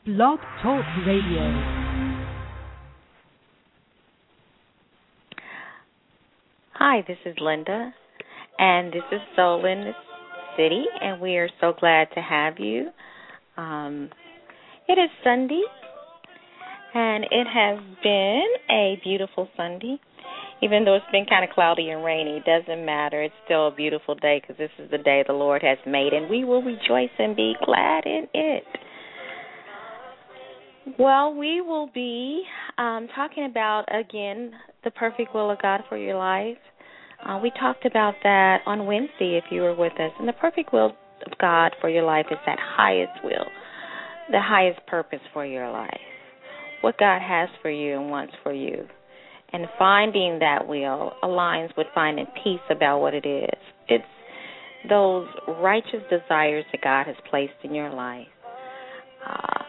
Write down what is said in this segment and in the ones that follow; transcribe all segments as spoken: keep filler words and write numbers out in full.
Blog Talk Radio. Hi, this is Linda, and this is Soul in the City, and we are so glad to have you. Um, it is Sunday, and it has been a beautiful Sunday. Even though it's been kind of cloudy and rainy, it doesn't matter. It's still a beautiful day because this is the day the Lord has made, and we will rejoice and be glad in it. Well, we will be um, talking about, again, the perfect will of God for your life. Uh, we talked about that on Wednesday if you were with us. And the perfect will of God for your life is that highest will, the highest purpose for your life, what God has for you and wants for you. And finding that will aligns with finding peace about what it is. It's those righteous desires that God has placed in your life. Uh,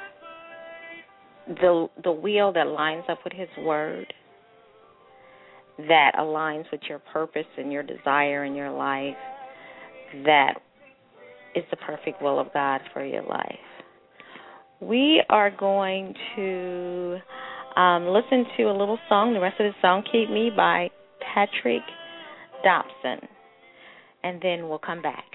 the the will that lines up with His Word, that aligns with your purpose and your desire in your life, that is the perfect will of God for your life. We are going to um, listen to a little song, the rest of the song, Keep Me by Patrick Dobson, and then we'll come back.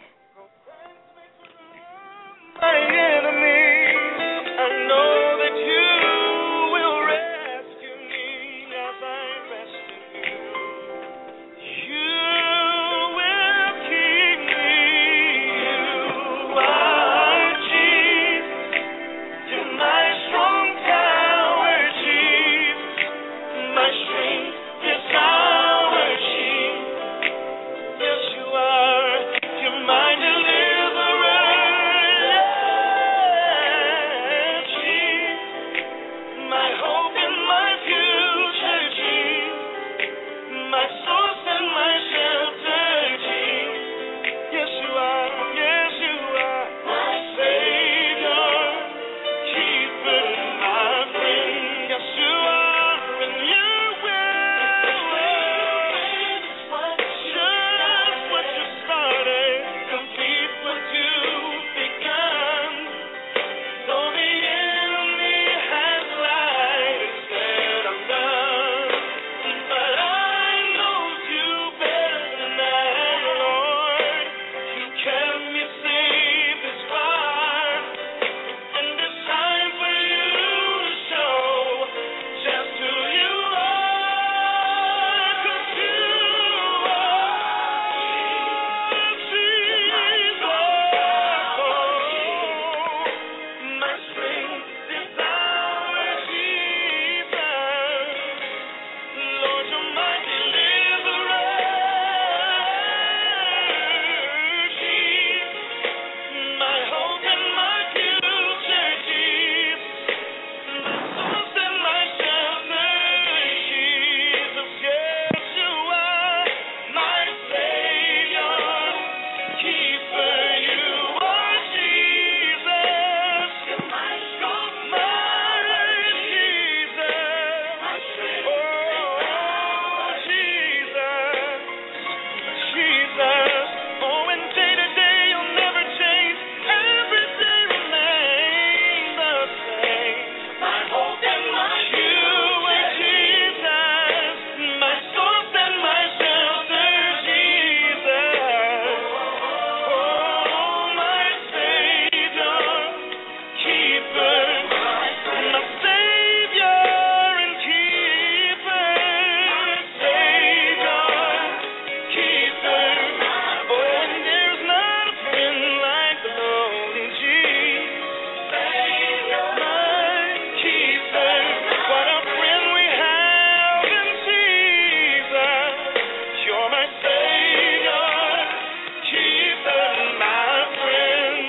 My enemy, I know that you will rescue me as I rest in you. You will keep me. You are Jesus. You're my strong tower, Jesus. My strength is our Jesus. Yes, you are. You're my deliverer. My hope and my future, Jesus. My source and my shelter, Jesus. Yes, you are. Yes, you are. My Savior, keeper, my friend. Yes, you are, and you will. Just what you started, complete what you've begun. Though the enemy has lied and said I'm done, but I know you better than that, Lord. You kept me safe this far, and it's time for you to show just who you are, 'cause you are Jesus. My strength is our Jesus. Lord, you're my deliverer. Jesus, my hope and my future, Jesus. My source and my shelter, Jesus. Yes, you are my Savior, keeper. You are Jesus. You're my strong tower, Jesus. My strength. Oh, Jesus. Jesus. Oh, and day to day you'll never change. Every day remains the same. My hope and my future, Jesus. My source and my shelter, Jesus. Oh, my Savior, keeper. My Savior and keeper. Savior, keeper. Oh, and there's nothing like the lonely Jesus. My keeper. What a friend we have in Jesus. You're my Savior, keeper, my friend.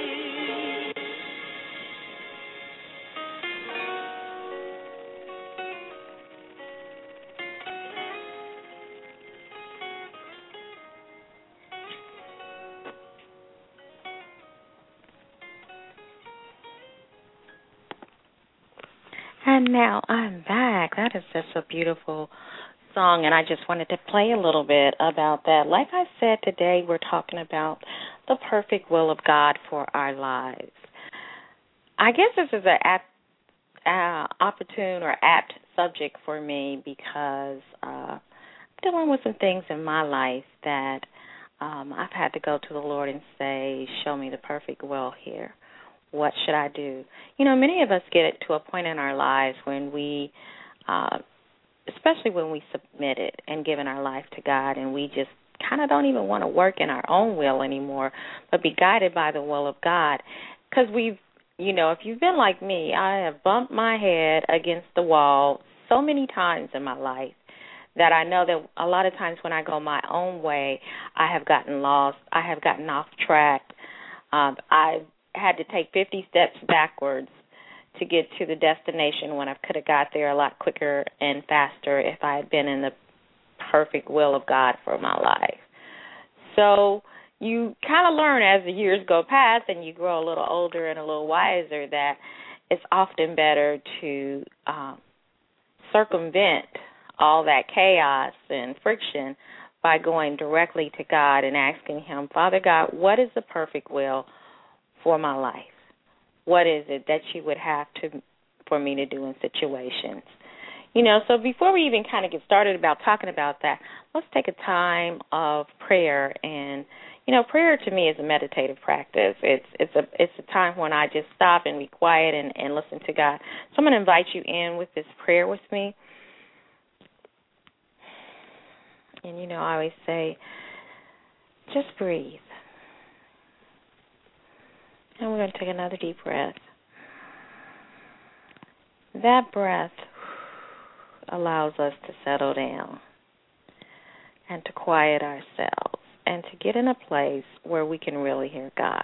And now I'm back. That is just a beautiful song, and I just wanted to play a little bit about that. Like I said, today we're talking about the perfect will of God for our lives. I guess this is an apt, uh, opportune or apt subject for me because uh, I'm dealing with some things in my life that um, I've had to go to the Lord and say, show me the perfect will here. What should I do? You know, many of us get to a point in our lives when we, uh, especially when we submit it and given our life to God, and we just kind of don't even want to work in our own will anymore, but be guided by the will of God. Because we've, you know, if you've been like me, I have bumped my head against the wall so many times in my life that I know that a lot of times when I go my own way, I have gotten lost. I have gotten off track. Um, I've had to take fifty steps backwards to get to the destination when I could have got there a lot quicker and faster if I had been in the perfect will of God for my life. So you kind of learn as the years go past and you grow a little older and a little wiser that it's often better to um, circumvent all that chaos and friction by going directly to God and asking Him, Father God, what is the perfect will for my life? What is it that you would have to for me to do in situations? You know, so before we even kind of get started about talking about that, let's take a time of prayer. And, you know, prayer to me is a meditative practice. It's it's a it's a time when I just stop and be quiet and, and listen to God. So I'm going to invite you in with this prayer with me. And, you know, I always say, just breathe. And we're going to take another deep breath. That breath allows us to settle down and to quiet ourselves and to get in a place where we can really hear God.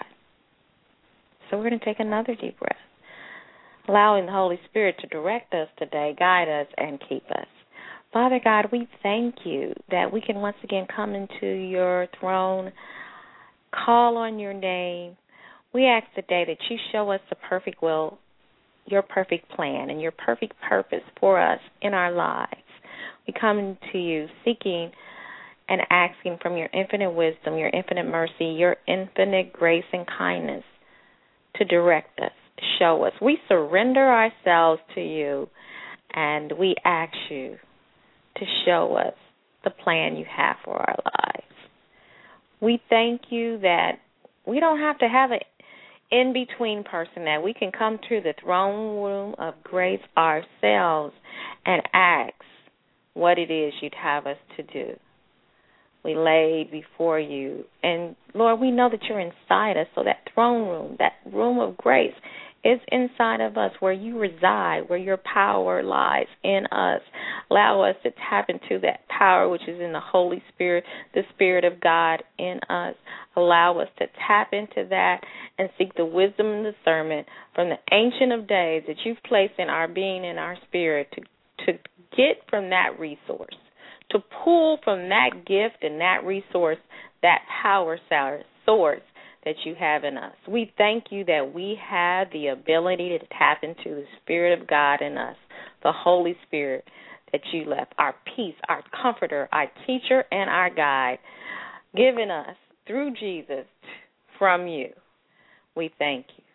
So we're going to take another deep breath, allowing the Holy Spirit to direct us today, guide us, and keep us. Father God, we thank you that we can once again come into your throne, call on your name. We ask today that you show us the perfect will, your perfect plan, and your perfect purpose for us in our lives. We come to you seeking and asking from your infinite wisdom, your infinite mercy, your infinite grace and kindness to direct us, show us. We surrender ourselves to you, and we ask you to show us the plan you have for our lives. We thank you that we don't have to have an in-between person, that we can come to the throne room of grace ourselves and ask what it is you'd have us to do. We lay before you, and Lord, we know that you're inside us, so that throne room, that room of grace is inside of us, where you reside, where your power lies in us. Allow us to tap into that power which is in the Holy Spirit, the Spirit of God in us. Allow us to tap into that and seek the wisdom and discernment from the Ancient of Days that you've placed in our being and our spirit to, to get from that resource, to pull from that gift and that resource, that power source that you have in us. We thank you that we have the ability to tap into the Spirit of God in us, the Holy Spirit that you left, our peace, our comforter, our teacher, and our guide, given us through Jesus from you. We thank you.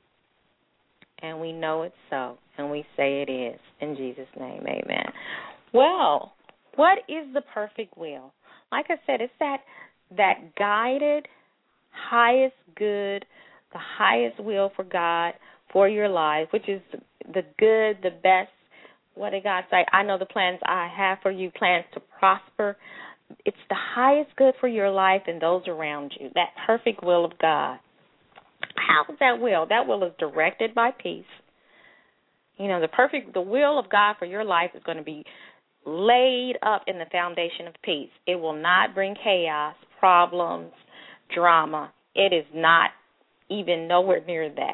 And we know it's so, and we say it is. In Jesus' name, amen. Well, what is the perfect will? Like I said, it's that that guided, highest good, the highest will for God for your life, which is the good, the best. What did God say? I know the plans I have for you, plans to prosper. It's the highest good for your life and those around you, that perfect will of God. How is that will? That will is directed by peace. You know, the perfect, the will of God for your life is going to be laid up in the foundation of peace. It will not bring chaos, problems, drama. It is not even nowhere near that.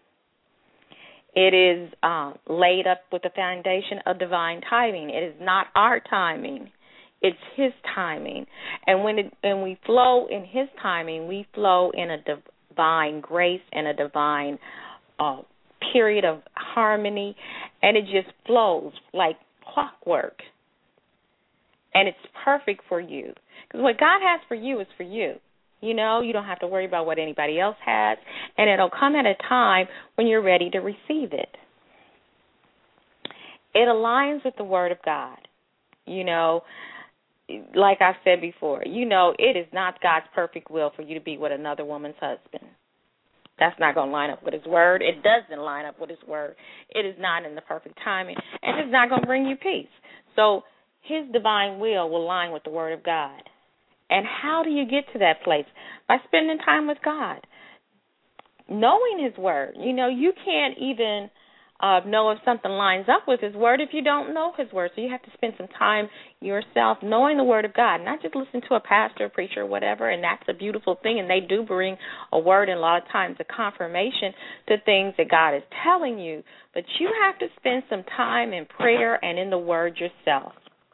It is um, laid up with the foundation of divine timing. It is not our timing. It's His timing. And when it, when we flow in His timing, we flow in a divine grace and a divine uh, period of harmony, and it just flows like clockwork. And it's perfect for you. Because what God has for you is for you. You know, you don't have to worry about what anybody else has, and it'll come at a time when you're ready to receive it. It aligns with the Word of God. You know, like I said before, you know, it is not God's perfect will for you to be with another woman's husband. That's not going to line up with His Word. It doesn't line up with His Word. It is not in the perfect timing, and it's not going to bring you peace. So His divine will will line with the Word of God. And how do you get to that place? By spending time with God, knowing His Word. You know, you can't even uh, know if something lines up with His Word if you don't know His Word. So you have to spend some time yourself knowing the Word of God, not just listen to a pastor, preacher, or whatever, and that's a beautiful thing, and they do bring a word and a lot of times a confirmation to things that God is telling you, but you have to spend some time in prayer and in the Word yourself.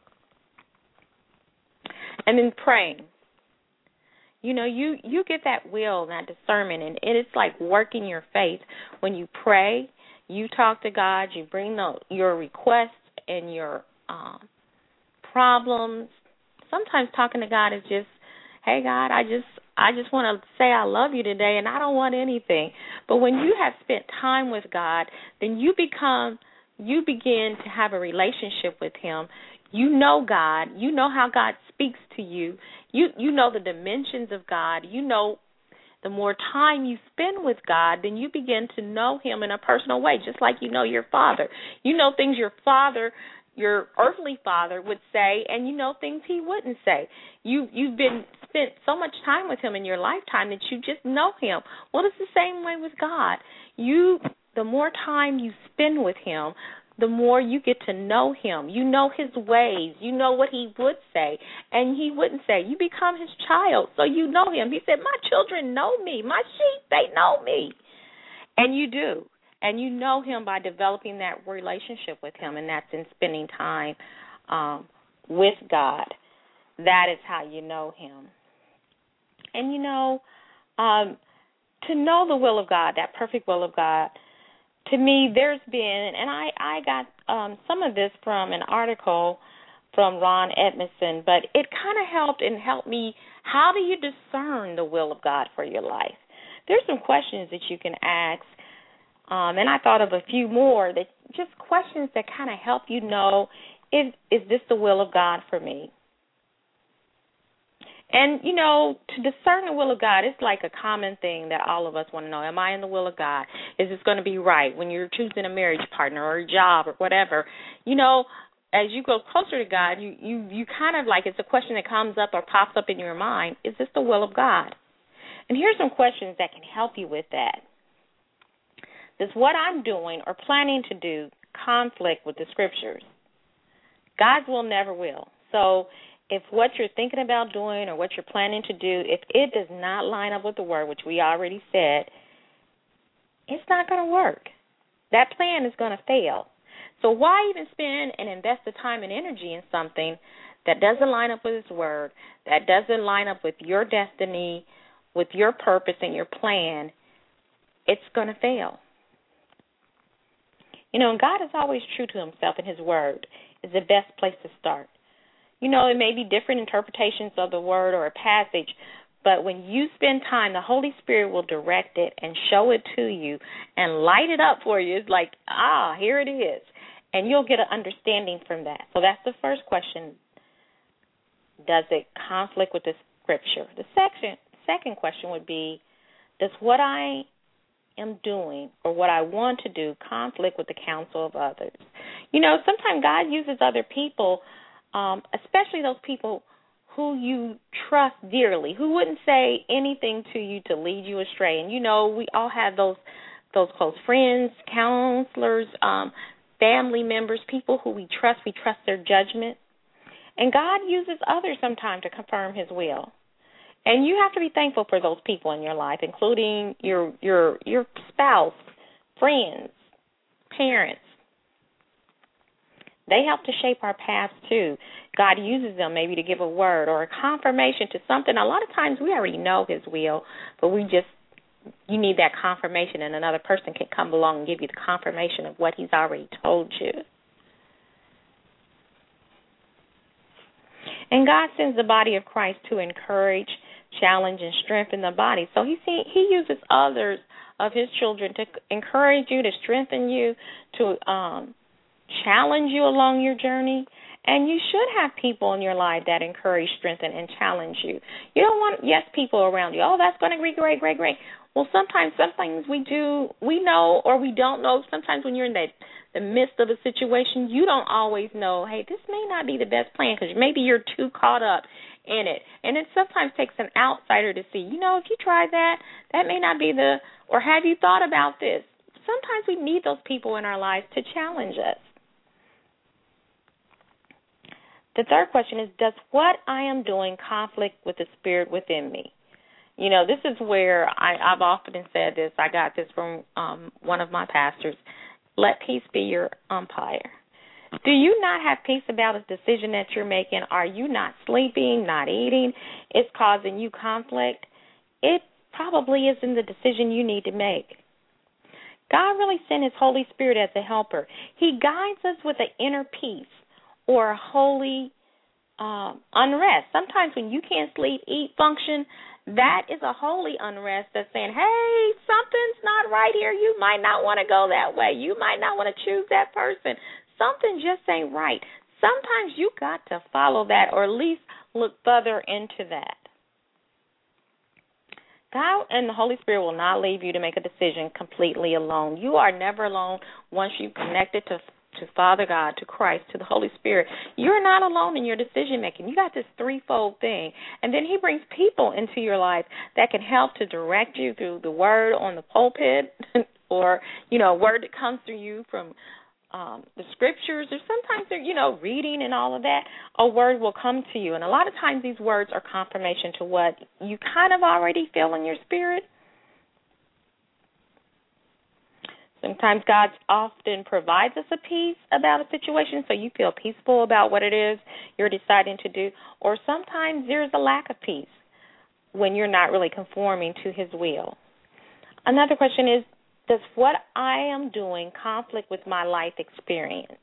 And then praying. You know, you, you get that will and that discernment, and it is like working your faith. When you pray, you talk to God, you bring the, your requests and your um, problems. Sometimes talking to God is just, hey, God, I just I just want to say I love you today, and I don't want anything. But when you have spent time with God, then you become, you begin to have a relationship with Him. You know God. You know how God speaks to you. You you know the dimensions of God. You know the more time you spend with God, then you begin to know Him in a personal way, just like you know your Father. You know things your Father, your earthly Father would say, and you know things He wouldn't say. You, you've been spent so much time with Him in your lifetime that you just know Him. Well, it's the same way with God. You, the more time you spend with Him, the more you get to know Him. You know His ways. You know what He would say and He wouldn't say. You become His child, so you know Him. He said, my children know me. My sheep, they know me. And you do. And you know Him by developing that relationship with Him, and that's in spending time um, with God. That is how you know Him. And, you know, um, to know the will of God, that perfect will of God, to me, there's been, and I, I got um, some of this from an article from Ron Edmondson, but it kind of helped and helped me. How do you discern the will of God for your life? There's some questions that you can ask, um, and I thought of a few more, that just questions that kind of help you know, is, is this the will of God for me? And, you know, to discern the will of God, it's like a common thing that all of us want to know. Am I in the will of God? Is this going to be right when you're choosing a marriage partner or a job or whatever? You know, as you go closer to God, you, you, you kind of like, it's a question that comes up or pops up in your mind. Is this the will of God? And here's some questions that can help you with that. Does what I'm doing or planning to do conflict with the Scriptures? God's will never will. So if what you're thinking about doing or what you're planning to do, if it does not line up with the Word, which we already said, it's not going to work. That plan is going to fail. So why even spend and invest the time and energy in something that doesn't line up with His Word, that doesn't line up with your destiny, with your purpose and your plan? It's going to fail. You know, and God is always true to Himself, and His Word is the best place to start. You know, it may be different interpretations of the word or a passage, but when you spend time, the Holy Spirit will direct it and show it to you and light it up for you. It's like, ah, here it is. And you'll get an understanding from that. So that's the first question. Does it conflict with the Scripture? The second, second question would be, does what I am doing or what I want to do conflict with the counsel of others? You know, sometimes God uses other people, Um, especially those people who you trust dearly, who wouldn't say anything to you to lead you astray. And, you know, we all have those those close friends, counselors, um, family members, people who we trust. We trust their judgment. And God uses others sometimes to confirm His will. And you have to be thankful for those people in your life, including your your your spouse, friends, parents. They help to shape our paths, too. God uses them maybe to give a word or a confirmation to something. A lot of times we already know His will, but we just, you need that confirmation, and another person can come along and give you the confirmation of what He's already told you. And God sends the body of Christ to encourage, challenge and strengthen the body. So he see, he uses others of his children to encourage you, to strengthen you, to um, challenge you along your journey. And you should have people in your life that encourage, strengthen, and challenge you. You don't want yes people around you. Oh, that's going to be great, great, great. Well, sometimes some things we do, we know or we don't know. Sometimes when you're in that the midst of a situation, you don't always know, hey, this may not be the best plan because maybe you're too caught up in it. And it sometimes takes an outsider to see, you know, if you try that, that may not be the, or have you thought about this? Sometimes we need those people in our lives to challenge us. The third question is, does what I am doing conflict with the spirit within me? You know, this is where I, I've often said this. I got this from um, one of my pastors. Let peace be your umpire. Do you not have peace about a decision that you're making? Are you not sleeping, not eating? It's causing you conflict. It probably isn't the decision you need to make. God really sent his Holy Spirit as a helper. He guides us with an inner peace or a holy um, unrest. Sometimes when you can't sleep, eat, function, that is a holy unrest that's saying, hey, something's not right here. You might not want to go that way. You might not want to choose that person. Something just ain't right. Sometimes you got to follow that or at least look further into that. God and the Holy Spirit will not leave you to make a decision completely alone. You are never alone once you've connected to to Father God, to Christ, to the Holy Spirit. You're not alone in your decision-making. You got this threefold thing. And then he brings people into your life that can help to direct you through the word on the pulpit or, you know, a word that comes through you from um, the scriptures, or sometimes they're, you know, reading and all of that. A word will come to you. And a lot of times these words are confirmation to what you kind of already feel in your spirit. Sometimes God often provides us a peace about a situation so you feel peaceful about what it is you're deciding to do. Or sometimes there's a lack of peace when you're not really conforming to his will. Another question is, does what I am doing conflict with my life experience?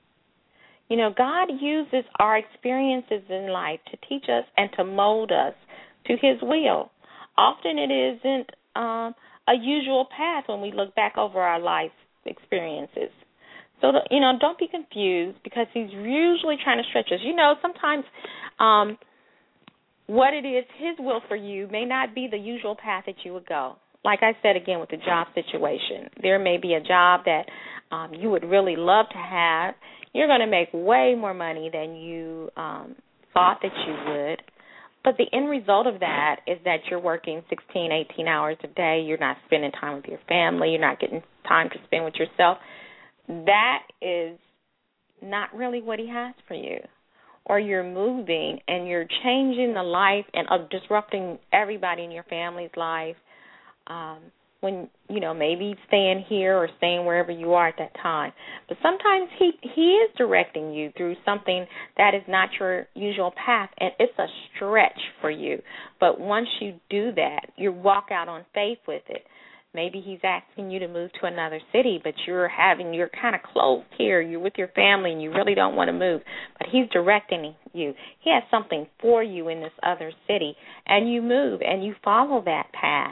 You know, God uses our experiences in life to teach us and to mold us to his will. Often it isn't um, a usual path when we look back over our life experiences. So, you know, don't be confused because he's usually trying to stretch us. You know, sometimes um, what it is, his will for you may not be the usual path that you would go. Like I said again with the job situation, there may be a job that um, you would really love to have. You're going to make way more money than you um, thought that you would. But the end result of that is that you're working sixteen, eighteen hours a day. You're not spending time with your family. You're not getting time to spend with yourself. That is not really what he has for you. Or you're moving and you're changing the life and uh, disrupting everybody in your family's life. Um, when, you know, maybe staying here or staying wherever you are at that time. But sometimes he he is directing you through something that is not your usual path, and it's a stretch for you. But once you do that, you walk out on faith with it. Maybe he's asking you to move to another city, but you're having, you're kind of close here. You're with your family, and you really don't want to move. But he's directing you. He has something for you in this other city, and you move, and you follow that path.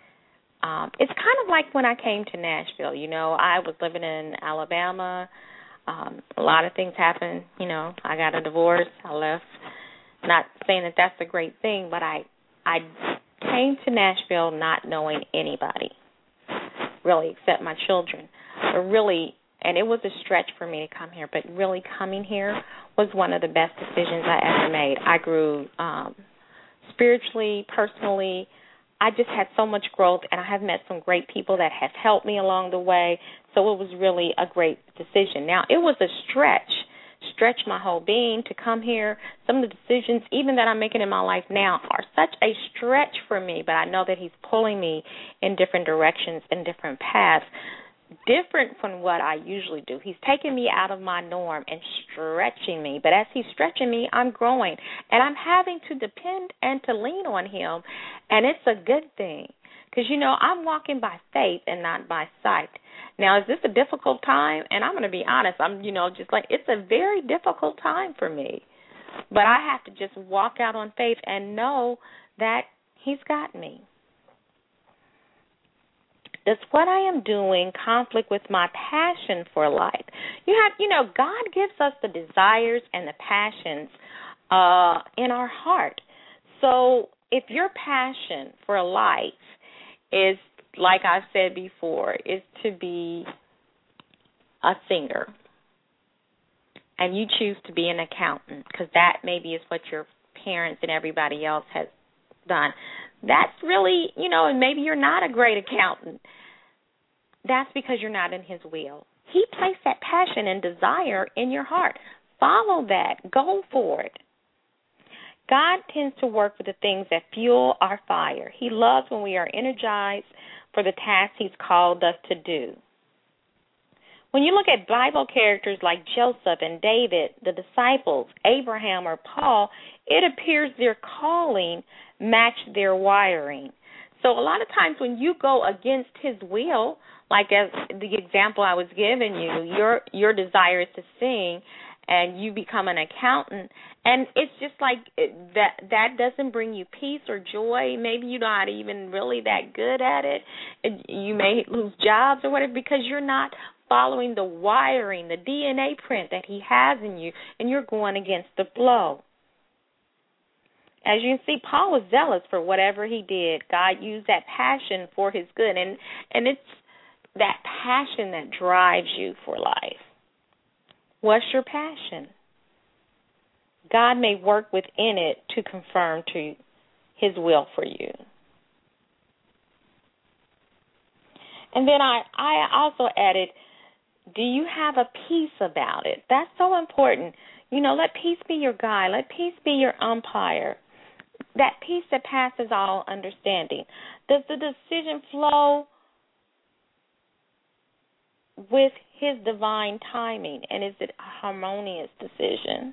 Um, it's kind of like when I came to Nashville. You know, I was living in Alabama. Um, a lot of things happened. You know, I got a divorce. I left. Not saying that that's a great thing, but I I came to Nashville not knowing anybody, really, except my children. But really, and it was a stretch for me to come here, but really coming here was one of the best decisions I ever made. I grew um, spiritually, personally. I just had so much growth, and I have met some great people that have helped me along the way, so it was really a great decision. Now, it was a stretch, stretch my whole being to come here. Some of the decisions, even that I'm making in my life now, are such a stretch for me, but I know that he's pulling me in different directions and different paths, different from what I usually do. He's taking me out of my norm and stretching me. But as he's stretching me, I'm growing. And I'm having to depend and to lean on him. And it's a good thing. Because, you know, I'm walking by faith and not by sight. Now, is this a difficult time? And I'm going to be honest. I'm, you know, just like, it's a very difficult time for me. But I have to just walk out on faith and know that He's got me. Does what I am doing conflict with my passion for life? You have, you know, God gives us the desires and the passions uh, in our heart. So if your passion for life is, like I've said before, is to be a singer, and you choose to be an accountant because that maybe is what your parents and everybody else has done, that's really, you know, and maybe you're not a great accountant. That's because you're not in his will. He placed that passion and desire in your heart. Follow that. Go for it. God tends to work with the things that fuel our fire. He loves when we are energized for the task he's called us to do. When you look at Bible characters like Joseph and David, the disciples, Abraham or Paul, it appears their calling matched their wiring. So a lot of times when you go against his will, like as the example I was giving you, your your desire is to sing and you become an accountant, and it's just like that that doesn't bring you peace or joy. Maybe you're not even really that good at it. You may lose jobs or whatever because you're not following the wiring, the D N A print that he has in you, and you're going against the flow. As you can see, Paul was zealous for whatever he did. God used that passion for his good, and, and it's that passion that drives you for life. What's your passion? God may work within it to confirm to his will for you. And then I, I also added, do you have a peace about it? That's so important. You know, let peace be your guide. Let peace be your umpire. That peace that passes all understanding. Does the decision flow with his divine timing? And is it a harmonious decision?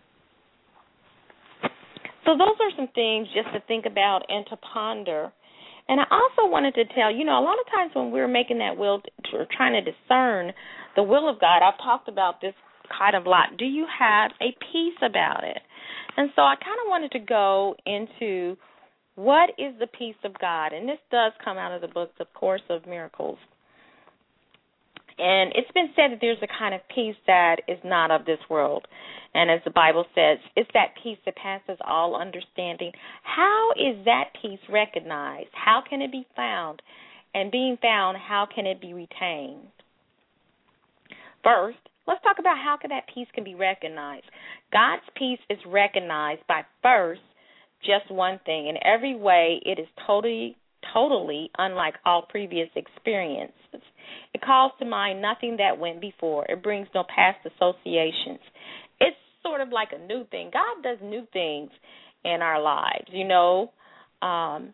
So those are some things just to think about and to ponder. And I also wanted to tell, you know, a lot of times when we're making that will, we're trying to discern the will of God, I've talked about this kind of lot. Do you have a peace about it? And so I kind of wanted to go into what is the peace of God. And this does come out of the books, of Course of Miracles. And it's been said that there's a kind of peace that is not of this world. And as the Bible says, it's that peace that passes all understanding. How is that peace recognized? How can it be found? And being found, how can it be retained? First, let's talk about how that peace can be recognized. God's peace is recognized by first just one thing. In every way, it is totally, totally unlike all previous experiences. It calls to mind nothing that went before. It brings no past associations. It's sort of like a new thing. God does new things in our lives, you know. Um,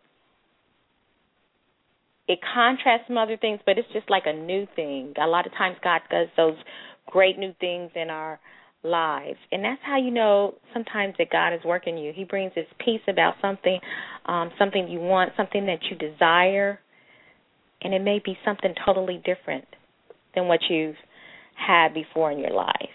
it contrasts some other things, but it's just like a new thing. A lot of times God does those great new things in our lives. And that's how you know sometimes that God is working you. He brings his peace about something, um, something you want, something that you desire, and it may be something totally different than what you've had before in your life.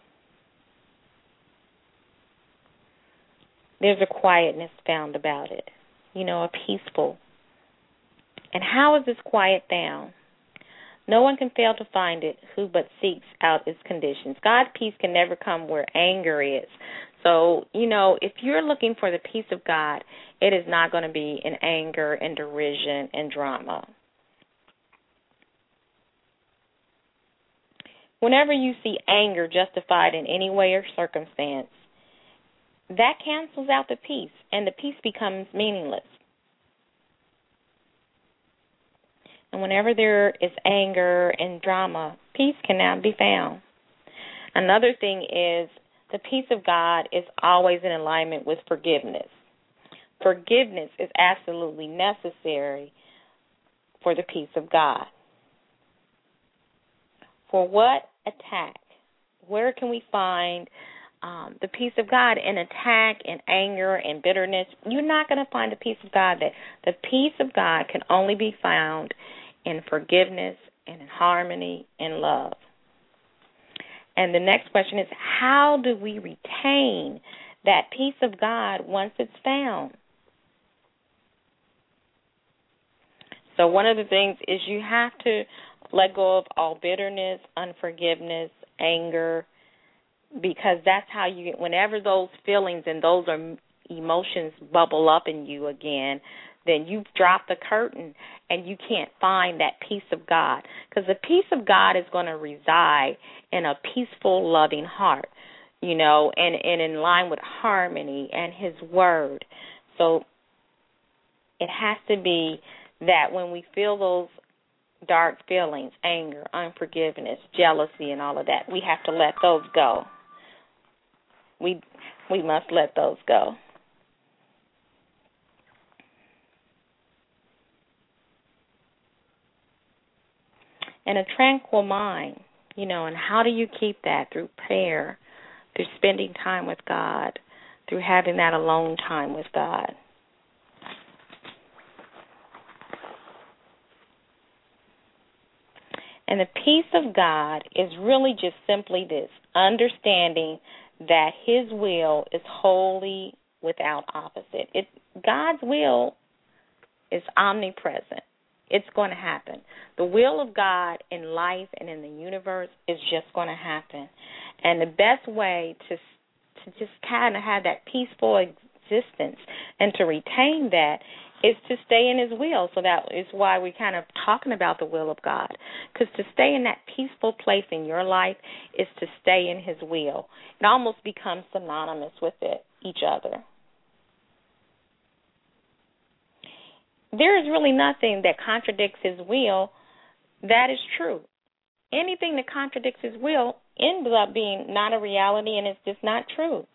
There's a quietness found about it, you know, a peaceful. And how is this quiet found? No one can fail to find it who but seeks out its conditions. God's peace can never come where anger is. So, you know, if you're looking for the peace of God, it is not going to be in anger and derision and drama. Whenever you see anger justified in any way or circumstance, that cancels out the peace, and the peace becomes meaningless. And whenever there is anger and drama, peace cannot be found. Another thing is the peace of God is always in alignment with forgiveness. Forgiveness is absolutely necessary for the peace of God. For what attack? Where can we find um, the peace of God in attack and anger and bitterness? You're not going to find the peace of God. That the peace of God can only be found in forgiveness and in harmony and love. And the next question is, how do we retain that peace of God once it's found? So one of the things is you have to let go of all bitterness, unforgiveness, anger, because that's how you get, whenever those feelings and those are emotions bubble up in you again, then you've dropped the curtain and you can't find that peace of God. Because the peace of God is going to reside in a peaceful, loving heart, you know, and, and in line with harmony and His Word. So it has to be that when we feel those dark feelings, anger, unforgiveness, jealousy, and all of that, we have to let those go. We we must let those go. And a tranquil mind, you know, and how do you keep that? Through prayer, through spending time with God, through having that alone time with God. And the peace of God is really just simply this, understanding that His will is wholly without opposite. It, God's will is omnipresent. It's going to happen. The will of God in life and in the universe is just going to happen. And the best way to to just kind of have that peaceful existence and to retain that is to stay in His will. So that is why we're kind of talking about the will of God. Because to stay in that peaceful place in your life is to stay in His will. It almost becomes synonymous with it, each other. There is really nothing that contradicts His will that is true. Anything that contradicts His will ends up being not a reality, and it's just not true.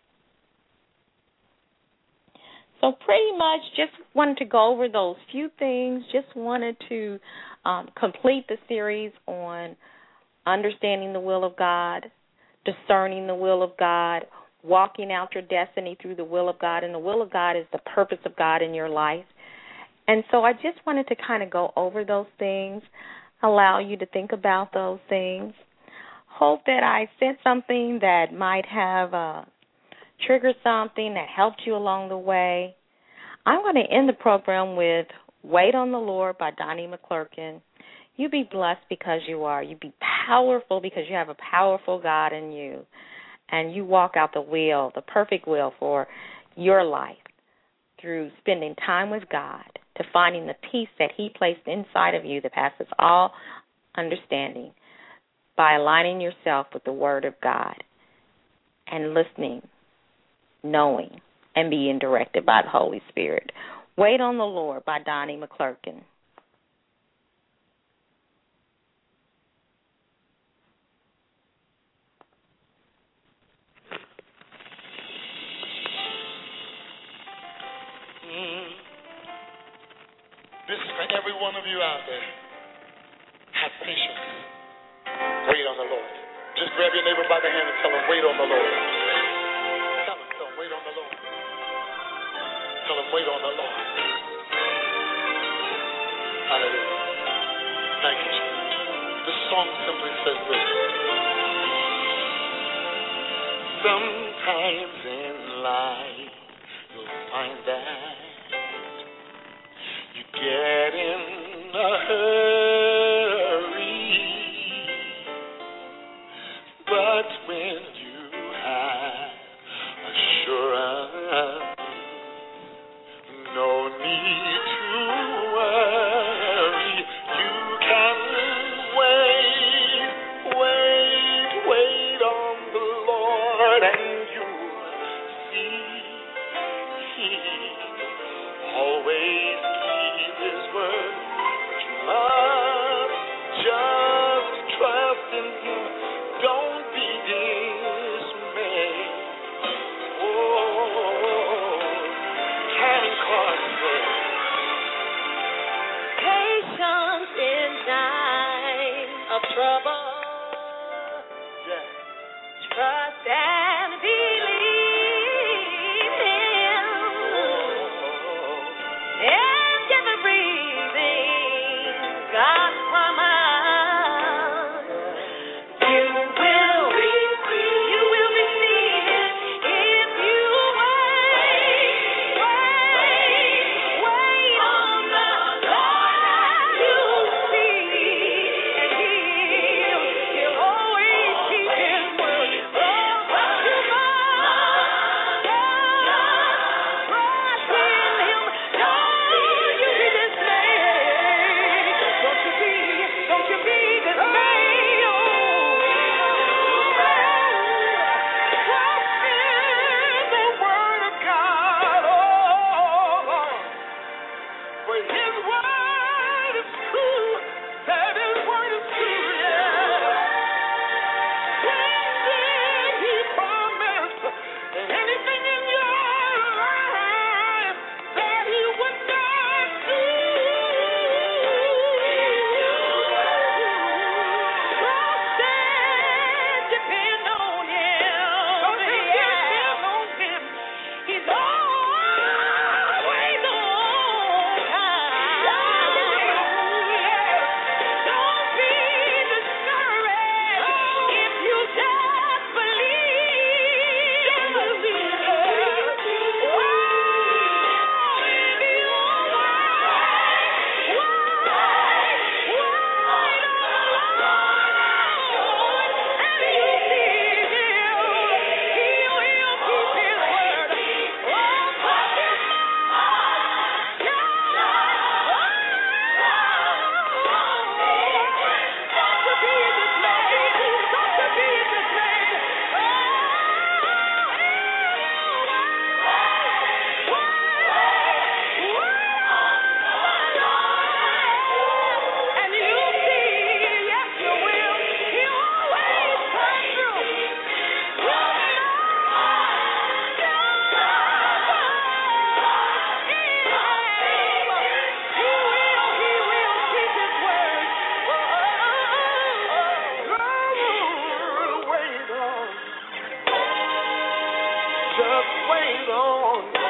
So pretty much just wanted to go over those few things, just wanted to um, complete the series on understanding the will of God, discerning the will of God, walking out your destiny through the will of God, and the will of God is the purpose of God in your life. And so I just wanted to kind of go over those things, allow you to think about those things. Hope that I said something that might have uh, triggered something that helped you along the way. I'm going to end the program with Wait on the Lord by Donnie McClurkin. You be blessed because you are. You be powerful because you have a powerful God in you. And you walk out the will, the perfect will for your life through spending time with God, to finding the peace that He placed inside of you that passes all understanding by aligning yourself with the Word of God and listening, knowing, and being directed by the Holy Spirit. Wait on the Lord by Donnie McClurkin. Mm. This is for every one of you out there. Have patience. Wait on the Lord. Just grab your neighbor by the hand and tell him, wait on the Lord. Tell him, tell him, wait on the Lord. Tell him, wait on the Lord. Hallelujah. Thank you, Jesus. This song simply says this. Sometimes in life you'll find that you get in a hurry, but when you have assurance, no need to worry. You can wait, wait, wait on the Lord, and you'll see He always keep His word. But you must just trust in Him. Don't be just wait on God.